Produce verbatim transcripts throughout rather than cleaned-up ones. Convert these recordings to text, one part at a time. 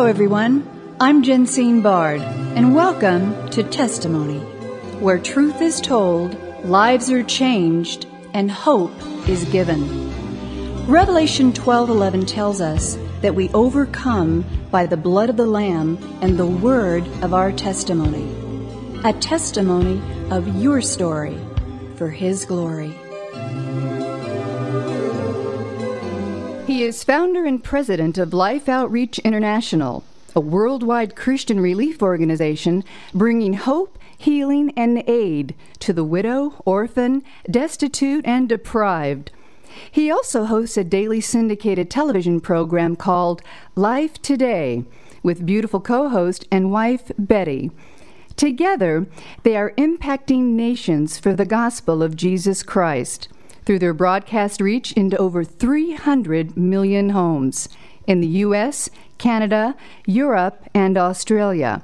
Hello, everyone. I'm Jensine Bard, and welcome to Testimony, where truth is told, lives are changed, and hope is given. Revelation twelve eleven tells us that we overcome by the blood of the Lamb and the word of our testimony. A testimony of your story for His glory. He is founder and president of Life Outreach International, a worldwide Christian relief organization bringing hope, healing, and aid to the widow, orphan, destitute, and deprived. He also hosts a daily syndicated television program called Life Today with beautiful co-host and wife Betty. Together, they are impacting nations for the gospel of Jesus Christ through their broadcast reach into over three hundred million homes in the U S, Canada, Europe, and Australia.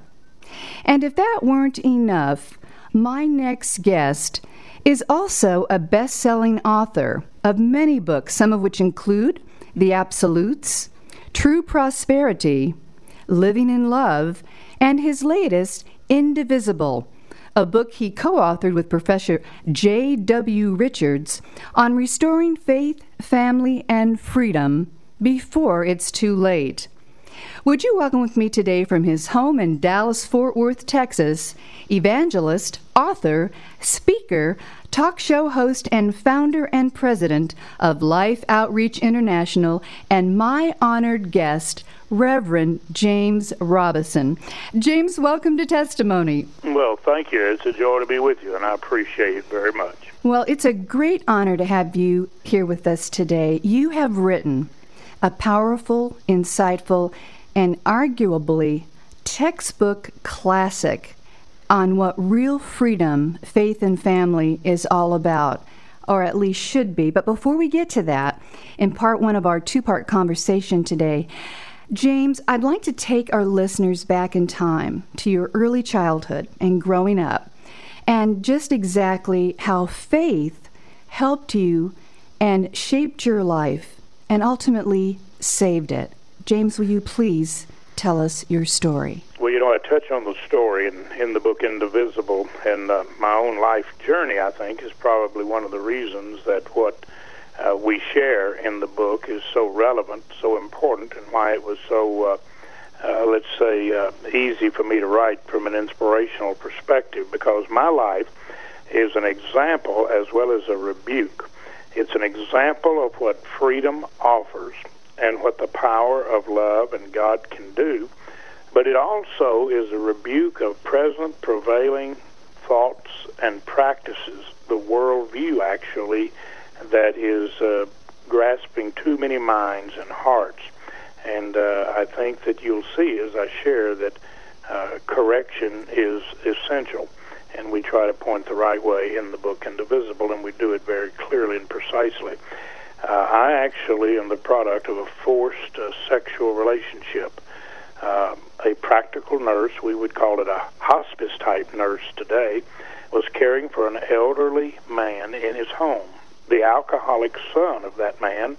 And if that weren't enough, my next guest is also a best-selling author of many books, some of which include The Absolutes, True Prosperity, Living in Love, and his latest, Indivisible, a book he co-authored with Professor J W Richards on restoring faith, family, and freedom before it's too late. Would you welcome with me today from his home in Dallas-Fort Worth, Texas, evangelist, author, speaker, talk show host, and founder and president of Life Outreach International, and my honored guest, Reverend James Robison. James, welcome to Testimony. Well, thank you. It's a joy to be with you, and I appreciate it very much. Well, it's a great honor to have you here with us today. You have written a powerful, insightful, and arguably textbook classic on what real freedom, faith, and family is all about, or at least should be. But before we get to that, in part one of our two-part conversation today, James, I'd like to take our listeners back in time to your early childhood and growing up, and just exactly how faith helped you and shaped your life and ultimately saved it. James, will you please tell us your story? Well, you know, I touch on the story in, in the book Indivisible, and uh, my own life journey, I think, is probably one of the reasons that what uh, we share in the book is so relevant, so important, and why it was so, uh, uh, let's say, uh, easy for me to write from an inspirational perspective, because my life is an example as well as a rebuke. It's an example of what freedom offers and what the power of love and God can do, but it also is a rebuke of present prevailing thoughts and practices, the worldview actually that is uh, grasping too many minds and hearts. And uh, I think that you'll see as I share that uh, correction is essential, and we try to point the right way in the book Indivisible, and we do it very clearly and precisely. Uh, I actually am the product of a forced uh, sexual relationship. Uh, a practical nurse, we would call it a hospice-type nurse today, was caring for an elderly man in his home. The alcoholic son of that man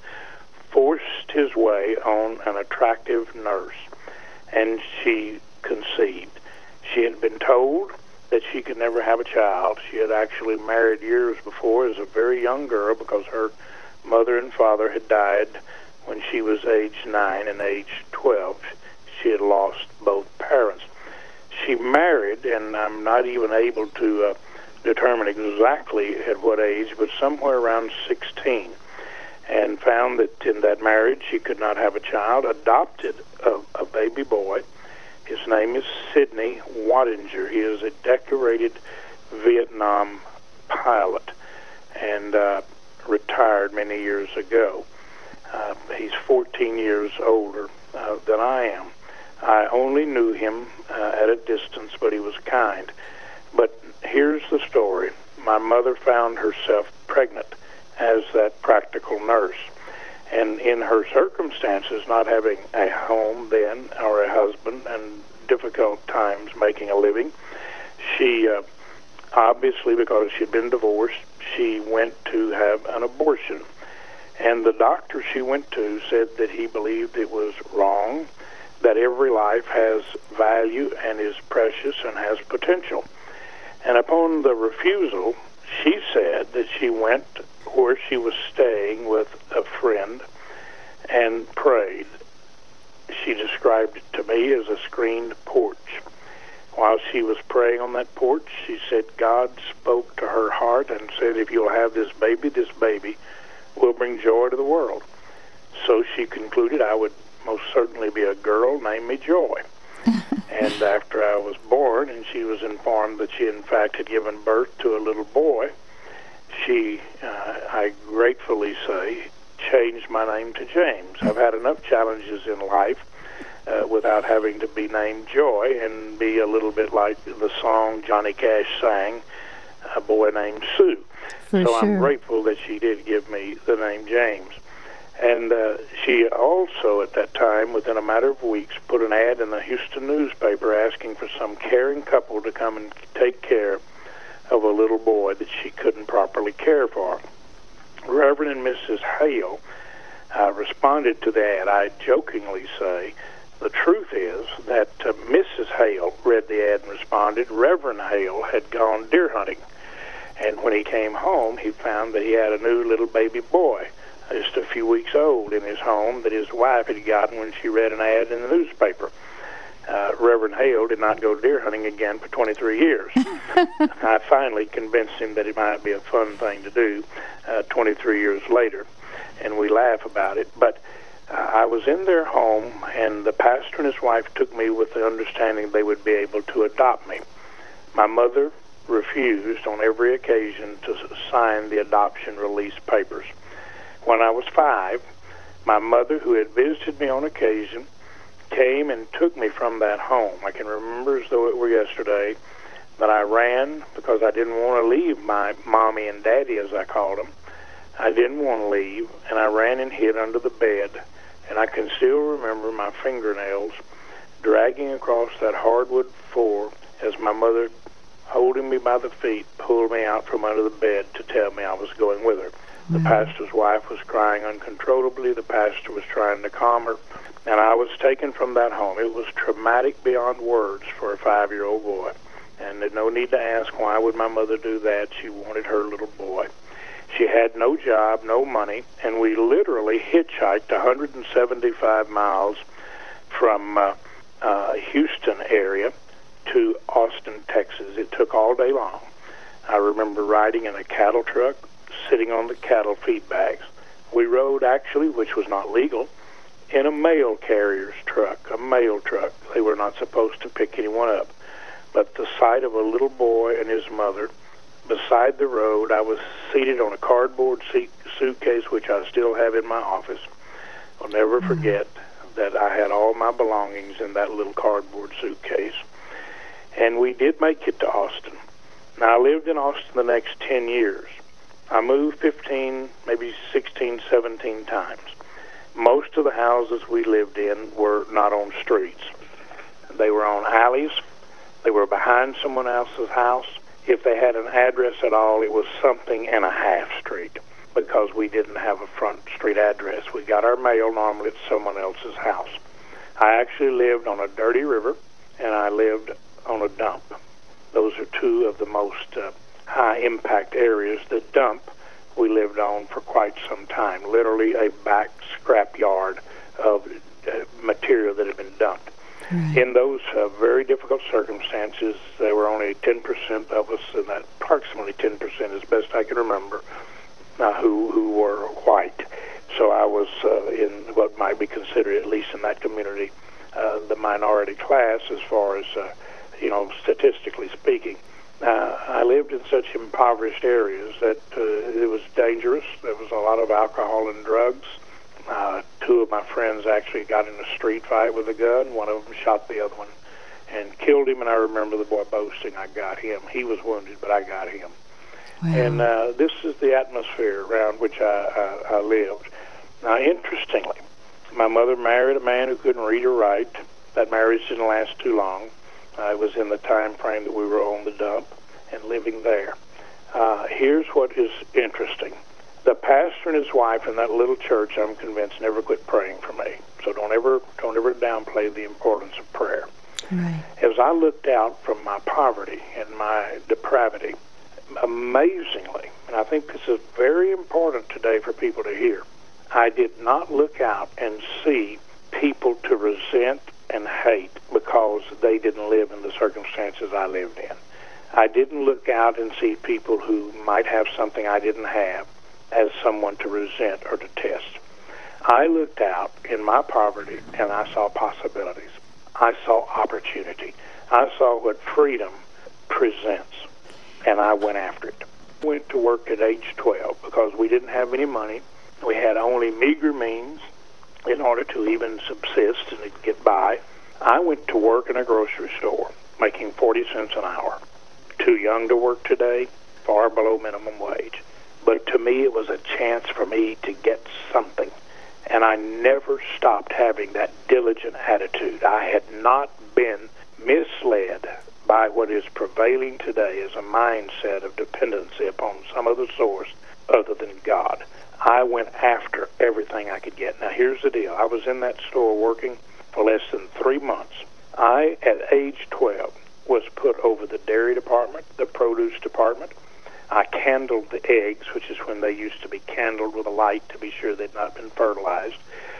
forced his way on an attractive nurse, and she conceived. She had been told that she could never have a child. She had actually married years before as a very young girl because her mother and father had died when she was age nine and age twelve. She had lost both parents. She married, and I'm not even able to uh, determine exactly at what age, but somewhere around sixteen, and found that in that marriage she could not have a child, adopted a, a baby boy. His name is Sidney Wattinger. He is a decorated Vietnam pilot, and uh, retired many years ago. Uh, he's fourteen years older uh, than I am. I only knew him uh, at a distance, but he was kind. But here's the story. My mother found herself pregnant as that practical nurse. And in her circumstances, not having a home then or a husband and difficult times making a living, she uh, obviously, because she'd been divorced, she went to have an abortion. And the doctor she went to said that he believed it was wrong, that every life has value and is precious and has potential. And upon the refusal, she said that she went where she was staying with a friend and prayed. She described it to me as a screened porch. While she was praying on that porch, she said God spoke to her heart and said, if you'll have this baby, this baby will bring joy to the world. So she concluded I would most certainly be a girl, name me Joy. And after I was born and she was informed that she in fact had given birth to a little boy, she, uh, I gratefully say, changed my name to James. I've had enough challenges in life uh, without having to be named Joy and be a little bit like the song Johnny Cash sang, A Boy Named Sue. For so sure. I'm grateful that she did give me the name James. And uh, she also, at that time, within a matter of weeks, put an ad in the Houston newspaper asking for some caring couple to come and take care of a little boy that she couldn't properly care for. Reverend and Missus Hale uh, responded to the ad. I jokingly say, the truth is that uh, Missus Hale read the ad and responded. Reverend Hale had gone deer hunting, and when he came home, he found that he had a new little baby boy, just a few weeks old, in his home that his wife had gotten when she read an ad in the newspaper. Uh, Reverend Hale did not go deer hunting again for twenty-three years. I finally convinced him that it might be a fun thing to do uh, twenty-three years later, and we laugh about it. But uh, I was in their home, and the pastor and his wife took me with the understanding they would be able to adopt me. My mother refused on every occasion to sign the adoption release papers. When I was five, my mother, who had visited me on occasion, came and took me from that home. I can remember as though it were yesterday that I ran because I didn't want to leave my mommy and daddy, as I called them. I didn't want to leave, and I ran and hid under the bed, and I can still remember my fingernails dragging across that hardwood floor as my mother, holding me by the feet, pulled me out from under the bed to tell me I was going with her. The mm-hmm. pastor's wife was crying uncontrollably. The pastor was trying to calm her, and I was taken from that home. It was traumatic beyond words for a five-year-old boy, and there's no need to ask why would my mother do that. She wanted her little boy. She had no job, no money, and we literally hitchhiked one hundred seventy-five miles from uh, uh, Houston area to Austin, Texas. It took all day long. I remember riding in a cattle truck, sitting on the cattle feed bags. We rode, actually, which was not legal, in a mail carrier's truck, a mail truck. They were not supposed to pick anyone up. But the sight of a little boy and his mother beside the road, I was seated on a cardboard seat, suitcase, which I still have in my office. I'll never forget that I had all my belongings in that little cardboard suitcase. And we did make it to Austin. Now, I lived in Austin the next ten years. I moved fifteen, maybe sixteen, seventeen times. Most of the houses we lived in were not on streets. They were on alleys. They were behind someone else's house. If they had an address at all, it was something and a half street, because we didn't have a front street address. We got our mail normally at someone else's house. I actually lived on a dirty river, and I lived on a dump. Those are two of the most uh, high-impact areas. The dump we lived on for quite some time, literally a back scrap yard of uh, material that had been dumped. Right. In those uh, very difficult circumstances, there were only ten percent of us, and that approximately ten percent, as best I can remember, uh, who who were white. So I was uh, in what might be considered, at least in that community, uh, the minority class as far as, uh, you know, statistically speaking. Uh, I lived in such impoverished areas that uh, it was dangerous. There was a lot of alcohol and drugs. Uh, two of my friends actually got in a street fight with a gun. One of them shot the other one and killed him, and I remember the boy boasting, I got him. He was wounded, but I got him. Wow. And uh, this is the atmosphere around which I, I, I lived. Now, interestingly, my mother married a man who couldn't read or write. That marriage didn't last too long. Uh, it was in the time frame that we were on the dump and living there. Uh, here's what is interesting. The pastor and his wife in that little church, I'm convinced, never quit praying for me. So So don't ever, don't ever downplay the importance of prayer. Right. As I looked out from my poverty and my depravity, amazingly, and I think this is very important today for people to hear, I did not look out and see people to resent and hate because they didn't live in the circumstances I lived in. I didn't look out and see people who might have something I didn't have as someone to resent or to test. I looked out in my poverty and I saw possibilities. I saw opportunity. I saw what freedom presents, and I went after it. Went to work at age twelve because we didn't have any money. We had only meager means in order to even subsist and get by. I went to work in a grocery store making forty cents an hour. Too young to work today, far below minimum wage. But to me, it was a chance for me to get something. And I never stopped having that diligent attitude. I had not been misled by what is prevailing today as a mindset of dependency upon some other source other than God. I went after everything I could get. Now, here's the deal. I was in that store working for less than three months. I, at age twelve, was put over the dairy department, the produce department. I candled the eggs, which is when they used to be candled with a light to be sure they'd not been fertilized.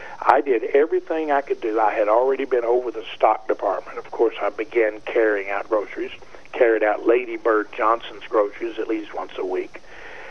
I did everything I could do. I had already been over the stock department. Of course, I began carrying out groceries, carried out Lady Bird Johnson's groceries at least once a week.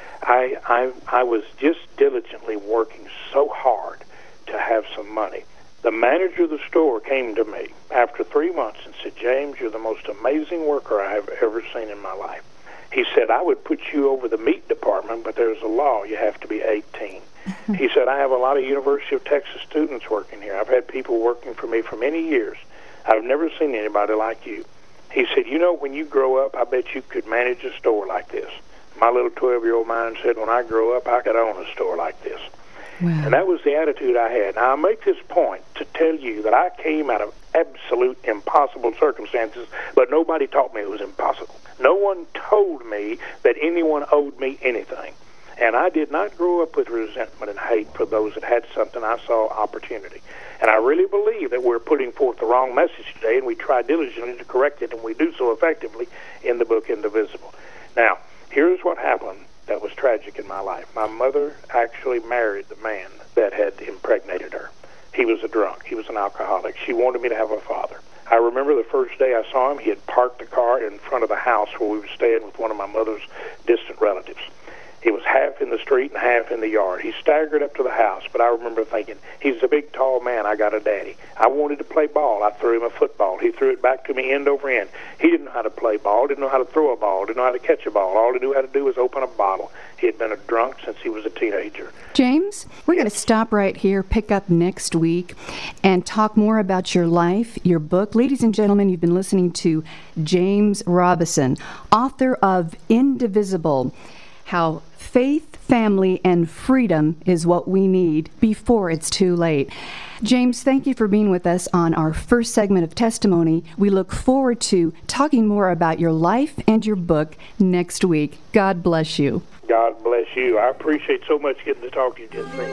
I, I, I was just diligently working so hard to have some money. The manager of the store came to me after three months and said, "James, you're the most amazing worker I have ever seen in my life." He said, "I would put you over the meat department, but there's a law. You have to be eighteen. He said, "I have a lot of University of Texas students working here. I've had people working for me for many years. I've never seen anybody like you." He said, "You know, when you grow up, I bet you could manage a store like this." My little twelve-year-old mind said, "When I grow up, I could own a store like this." Wow. And that was the attitude I had. Now, I make this point to tell you that I came out of absolute impossible circumstances, but nobody taught me it was impossible. No one told me that anyone owed me anything. And I did not grow up with resentment and hate for those that had something. I saw opportunity. And I really believe that we're putting forth the wrong message today, and we try diligently to correct it, and we do so effectively in the book Indivisible. Now, here's what happened that was tragic in my life. My mother actually married the man that had impregnated her. He was a drunk. He was an alcoholic. She wanted me to have a father. I remember the first day I saw him, he had parked the car in front of the house where we were staying with one of my mother's distant relatives. He was half in the street and half in the yard. He staggered up to the house, but I remember thinking, he's a big, tall man. I got a daddy. I wanted to play ball. I threw him a football. He threw it back to me end over end. He didn't know how to play ball, didn't know how to throw a ball, didn't know how to catch a ball. All he knew how to do was open a bottle. He had been a drunk since he was a teenager. James, we're yes. going to stop right here, pick up next week, and talk more about your life, your book. Ladies and gentlemen, you've been listening to James Robison, author of Indivisible, How Faith, Family, and Freedom is What We Need Before It's Too Late. James, thank you for being with us on our first segment of testimony. We look forward to talking more about your life and your book next week. God bless you. God bless you. I appreciate so much getting to talk to you, Jensine.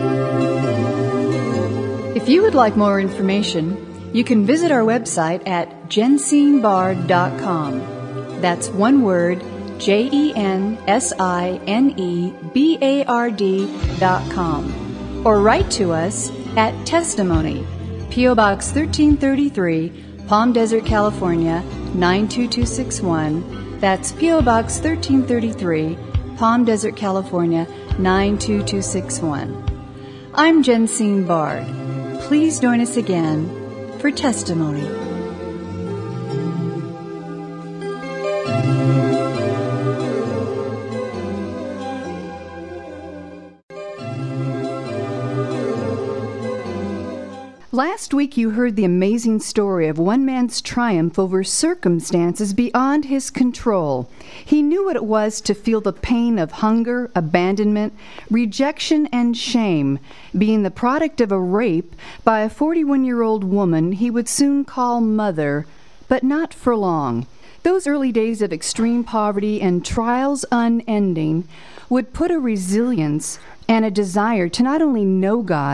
If you would like more information, you can visit our website at jensine bard dot com. That's one word, J E N S I N E B A R D dot com. Or write to us at Testimony, P O. Box thirteen thirty-three, Palm Desert, California, nine two two six one. That's P O. Box thirteen thirty-three, Palm Desert, California, nine two two six one. I'm Jensine Bard. Please join us again for Testimony. Last week you heard the amazing story of one man's triumph over circumstances beyond his control. He knew what it was to feel the pain of hunger, abandonment, rejection, and shame, being the product of a rape by a forty-one-year-old woman he would soon call mother, but not for long. Those early days of extreme poverty and trials unending would put a resilience and a desire to not only know God,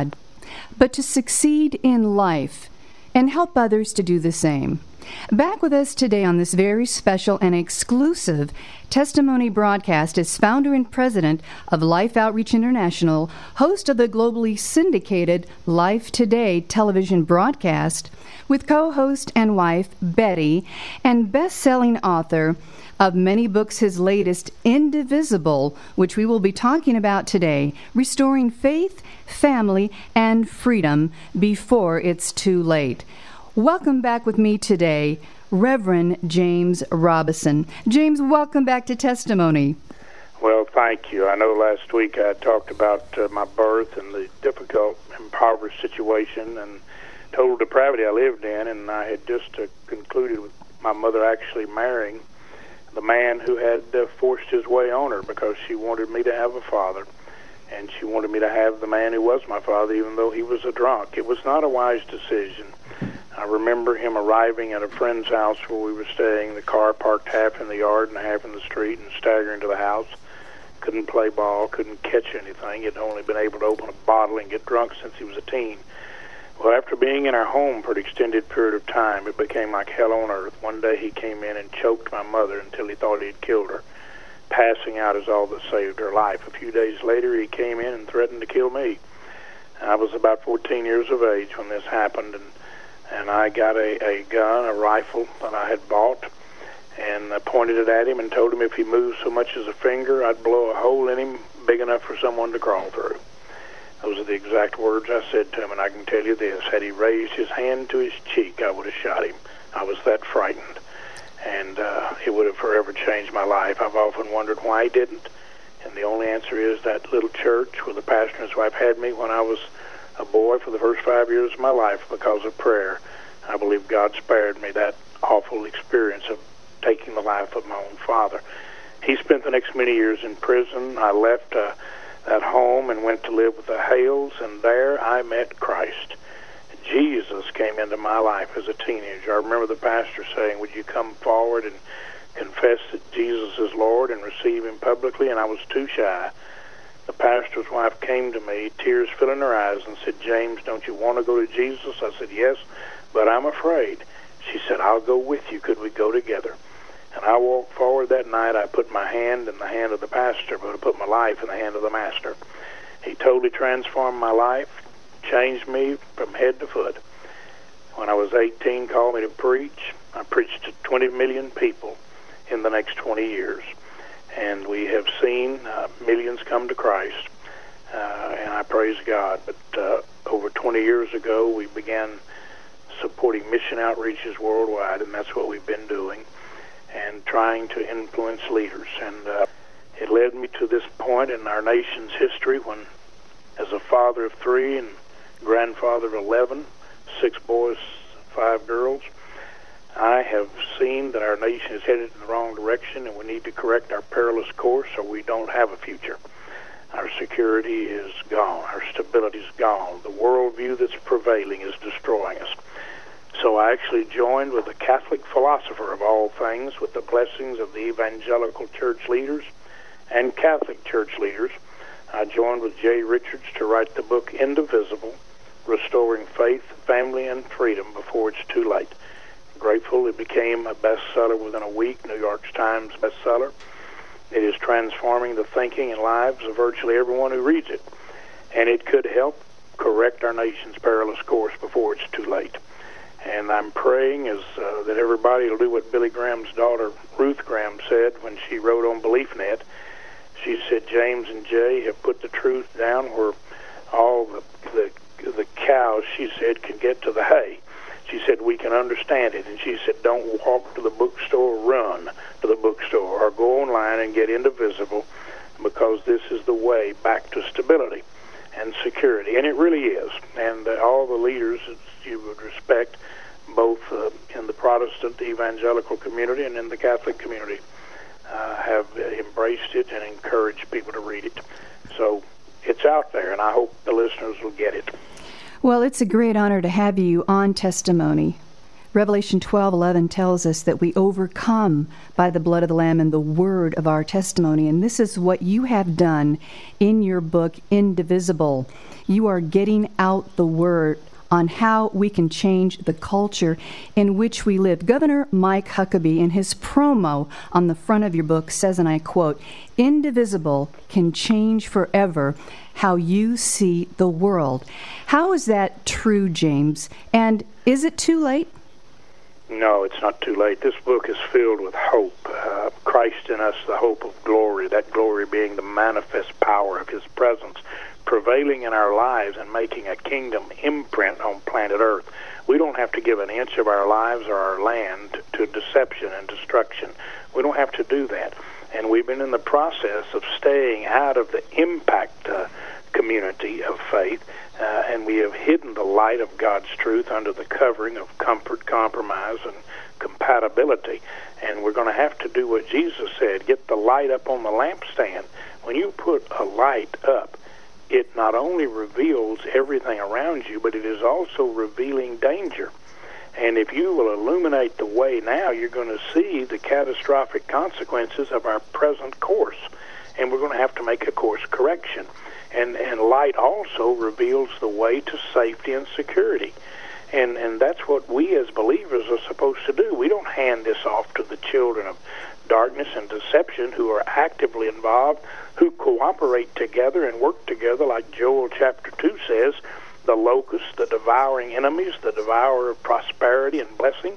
but to succeed in life and help others to do the same. Back with us today on this very special and exclusive testimony broadcast is founder and president of Life Outreach International, host of the globally syndicated Life Today television broadcast, with co-host and wife Betty, and best-selling author of many books, his latest, Indivisible, which we will be talking about today, Restoring Faith, Family, and Freedom Before It's Too Late. Welcome back with me today, Reverend James Robison. James, welcome back to Testimony. Well, thank you. I know last week I talked about uh, my birth and the difficult, impoverished situation and total depravity I lived in, and I had just uh, concluded with my mother actually marrying the man who had uh, forced his way on her because she wanted me to have a father, and she wanted me to have the man who was my father even though he was a drunk. It was not a wise decision. I remember him arriving at a friend's house where we were staying, the car parked half in the yard and half in the street, and staggering to the house. Couldn't play ball, couldn't catch anything. He'd only been able to open a bottle and get drunk since he was a teen. Well, after being in our home for an extended period of time, it became like hell on earth. One day he came in and choked my mother until he thought he'd killed her. Passing out is all that saved her life. A few days later, he came in and threatened to kill me. I was about fourteen years of age when this happened, and and I got a, a gun, a rifle that I had bought, and I pointed it at him and told him if he moved so much as a finger, I'd blow a hole in him big enough for someone to crawl through. Those are the exact words I said to him, and I can tell you this, had he raised his hand to his cheek, I would have shot him. I was that frightened, and uh, it would have forever changed my life. I've often wondered why he didn't, and the only answer is that little church where the pastor and his wife had me when I was a boy for the first five years of my life because of prayer. I believe God spared me that awful experience of taking the life of my own father. He spent the next many years in prison. I left uh, that home and went to live with the Hales, and there I met Christ. Jesus came into my life as a teenager. I remember the pastor saying, would you come forward and confess that Jesus is Lord and receive him publicly? And I was too shy. The pastor's wife came to me, tears filling her eyes, and said, James, don't you want to go to Jesus? I said, yes, but I'm afraid. She said, I'll go with you. Could we go together? And I walked forward that night. I put my hand in the hand of the pastor, but I put my life in the hand of the master. He totally transformed my life, changed me from head to foot. When I was eighteen, called me to preach. I preached to twenty million people in the next twenty years. And we have seen uh, millions come to Christ, uh, and I praise God. But uh, over twenty years ago, we began supporting mission outreaches worldwide, and that's what we've been doing, and trying to influence leaders. And uh, it led me to this point in our nation's history when, as a father of three and grandfather of eleven, six boys, five girls, I have seen that our nation is headed in the wrong direction, and we need to correct our perilous course or we don't have a future. Our security is gone. Our stability is gone. The worldview that's prevailing is destroying us. So I actually joined with a Catholic philosopher of all things, with the blessings of the evangelical church leaders and Catholic church leaders. I joined with Jay Richards to write the book Indivisible, Restoring Faith, Family, and Freedom Before It's Too Late. Grateful it became a bestseller within a week, New York Times bestseller. It is transforming the thinking and lives of virtually everyone who reads it, and it could help correct our nation's perilous course before it's too late. And I'm praying as uh, that everybody will do what Billy Graham's daughter, Ruth Graham, said when she wrote on BeliefNet. She said, James and Jay have put the truth down where all the, the, the cows, she said, can get to the hay. She said, we can understand it. And she said, don't walk to the bookstore, run to the bookstore, or go online and get Indivisible, because this is the way back to stability and security. And it really is. And uh, all the leaders that you would respect, both uh, in the Protestant evangelical community and in the Catholic community, uh, have embraced it and encouraged people to read it. So it's out there, and I hope the listeners will get it. Well, it's a great honor to have you on Testimony. Revelation twelve eleven tells us that we overcome by the blood of the Lamb and the word of our testimony. And this is what you have done in your book, Indivisible. You are getting out the word on how we can change the culture in which we live. Governor Mike Huckabee, in his promo on the front of your book, says, and I quote, "Indivisible can change forever how you see the world." How is that true, James? And is it too late? No, it's not too late. This book is filled with hope. Uh, Christ in us, the hope of glory, that glory being the manifest power of his presence, prevailing in our lives and making a kingdom imprint on planet Earth. We don't have to give an inch of our lives or our land to deception and destruction. We don't have to do that. And we've been in the process of staying out of the impact uh, community of faith, uh, and we have hidden the light of God's truth under the covering of comfort, compromise, and compatibility. And we're going to have to do what Jesus said, get the light up on the lampstand. When you put a light up, it not only reveals everything around you, but it is also revealing danger. And if you will illuminate the way now, you're going to see the catastrophic consequences of our present course. And we're going to have to make a course correction. And, and light also reveals the way to safety and security. And, and that's what we as believers are supposed to do. We don't hand this off to the children of darkness and deception who are actively involved, who cooperate together and work together, like Joel chapter two says, the locusts, the devouring enemies, the devourer of prosperity and blessing,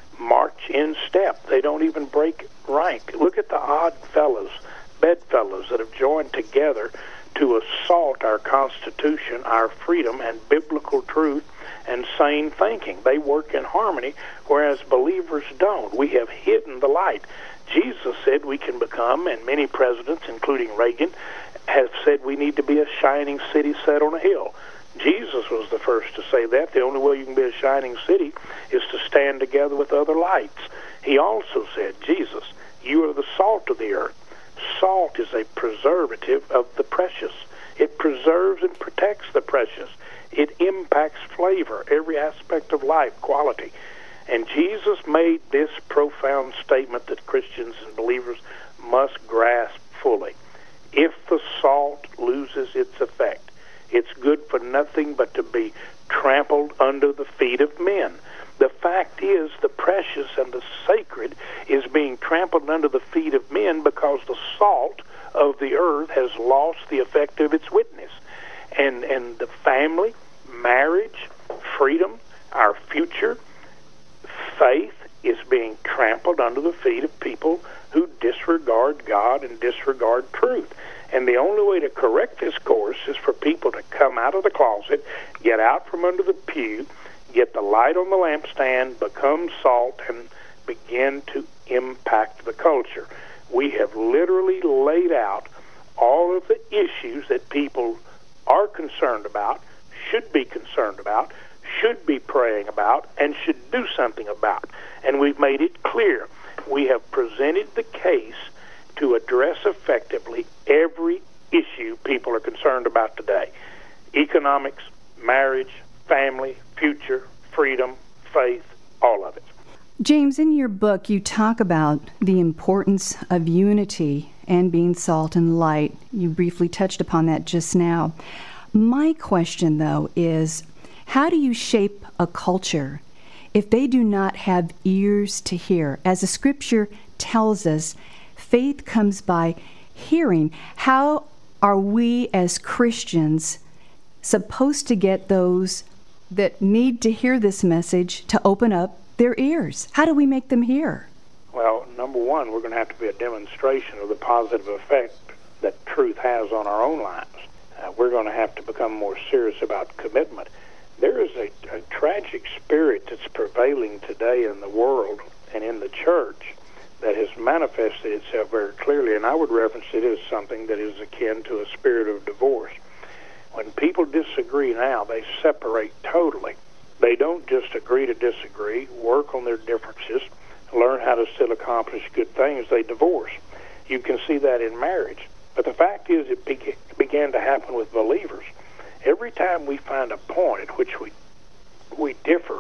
march in step. They don't even break rank. Look at the odd fellows, bedfellows that have joined together to assault our Constitution, our freedom, and biblical truth and sane thinking. They work in harmony, whereas believers don't. We have hidden the light. Jesus said we can become, and many presidents, including Reagan, have said we need to be a shining city set on a hill. Jesus was the first to say that. The only way you can be a shining city is to stand together with other lights. He also said, Jesus, you are the salt of the earth. Salt is a preservative of the precious. It preserves and protects the precious. It impacts flavor, every aspect of life, quality. And Jesus made this profound statement that Christians and believers must grasp fully. If the salt loses its effect, it's good for nothing but to be trampled under the feet of men. The fact is, the precious and the sacred is being trampled under the feet of men because the salt of the earth has lost the effect of its witness. And, and the family, marriage, freedom, our future, faith is being trampled under the feet of people who disregard God and disregard truth. And the only way to correct this course is for people to come out of the closet, get out from under the pew, get the light on the lampstand, become salt, and begin to impact the culture. We have literally laid out all of the issues that people are concerned about, should be concerned about, should be praying about, and should do something about. And we've made it clear. We have presented the case to address effectively every issue people are concerned about today. Economics, marriage, family, future, freedom, faith, all of it. James, in your book, you talk about the importance of unity and being salt and light. You briefly touched upon that just now. My question, though, is how do you shape a culture if they do not have ears to hear? As the Scripture tells us, faith comes by hearing. How are we as Christians supposed to get those that need to hear this message to open up their ears? How do we make them hear? Well, number one, we're going to have to be a demonstration of the positive effect that truth has on our own lives. Uh, we're going to have to become more serious about commitment. There is a, a tragic spirit that's prevailing today in the world and in the church that has manifested itself very clearly, and I would reference it as something that is akin to a spirit of divorce. When people disagree now, they separate totally. They don't just agree to disagree, work on their differences, learn how to still accomplish good things. They divorce. You can see that in marriage. But the fact is, it be- began to happen with believers. Every time we find a point at which we we differ,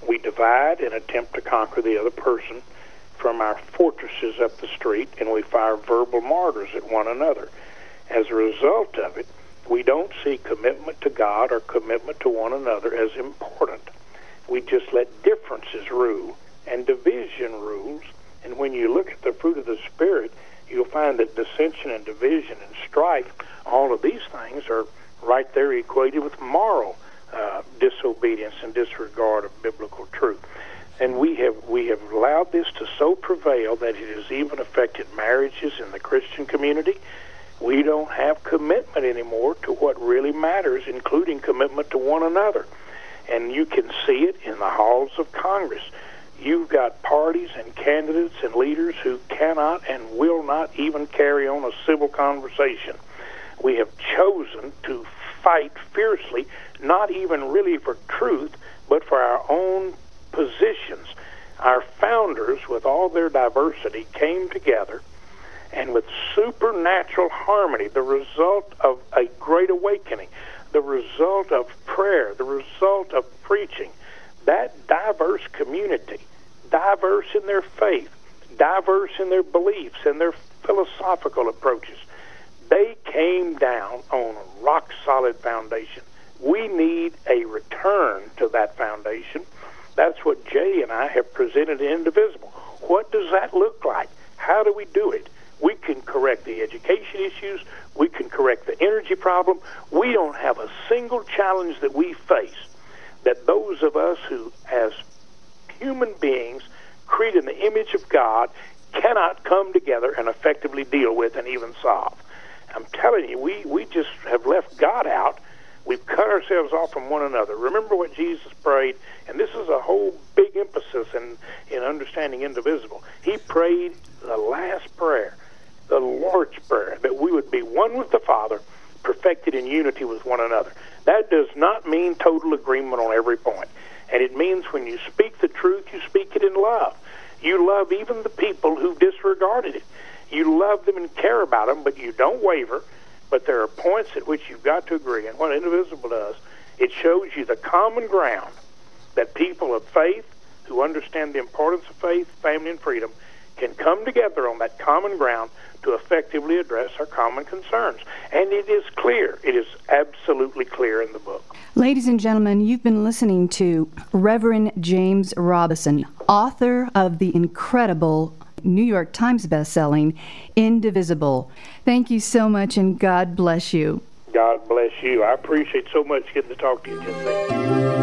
We divide and attempt to conquer the other person from our fortresses up the street, and we fire verbal mortars at one another. As a result of it, we don't see commitment to God or commitment to one another as important. We just let differences rule, and division rules. And when you look at the fruit of the Spirit, you'll find that dissension and division and strife, all of these things are right there equated with moral uh, disobedience and disregard of biblical truth. And we have we have allowed this to so prevail that it has even affected marriages in the Christian community. We don't have commitment anymore to what really matters, including commitment to one another. And you can see it in the halls of Congress. You've got parties and candidates and leaders who cannot and will not even carry on a civil conversation. We have chosen to fight fiercely, not even really for truth, but for our own positions. Our founders, with all their diversity, came together, and with supernatural harmony, the result of a great awakening, the result of prayer, the result of preaching, that diverse community, diverse in their faith, diverse in their beliefs and their philosophical approaches, they came down on a rock-solid foundation. We need a return to that foundation. That's what Jay and I have presented in Indivisible. What does that look like? How do we do it? We can correct the education issues. We can correct the energy problem. We don't have a single challenge that we face that those of us who, as human beings, created in the image of God, cannot come together and effectively deal with and even solve. I'm telling you, we, we just have left God out. We've cut ourselves off from one another. Remember what Jesus prayed, and this is a whole big emphasis in, in understanding Indivisible. He prayed the last prayer, the Lord's Prayer, that we would be one with the Father, perfected in unity with one another. That does not mean total agreement on every point. And it means when you speak the truth, you speak it in love. You love even the people who disregarded it. You love them and care about them, but you don't waver. But there are points at which you've got to agree. And what Indivisible does, it shows you the common ground that people of faith who understand the importance of faith, family, and freedom can come together on that common ground to effectively address our common concerns. And it is clear. It is absolutely clear in the book. Ladies and gentlemen, you've been listening to Reverend James Robison, author of the incredible New York Times bestselling Indivisible. Thank you so much, and God bless you. God bless you. I appreciate so much getting to talk to you, Jensine.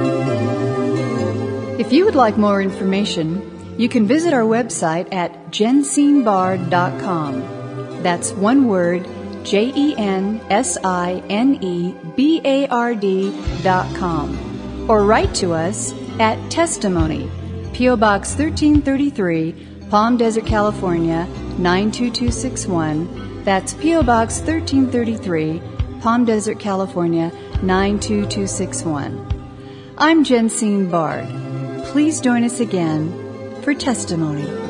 If you would like more information, you can visit our website at jensine bard dot com. That's one word, J E N S I N E B A R D dot com. Or write to us at Testimony, P O. Box thirteen thirty-three, Palm Desert, California, nine two two six one. That's P O. Box thirteen thirty-three, Palm Desert, California, nine two two six one. I'm Jensine Bard. Please join us again for Testimony.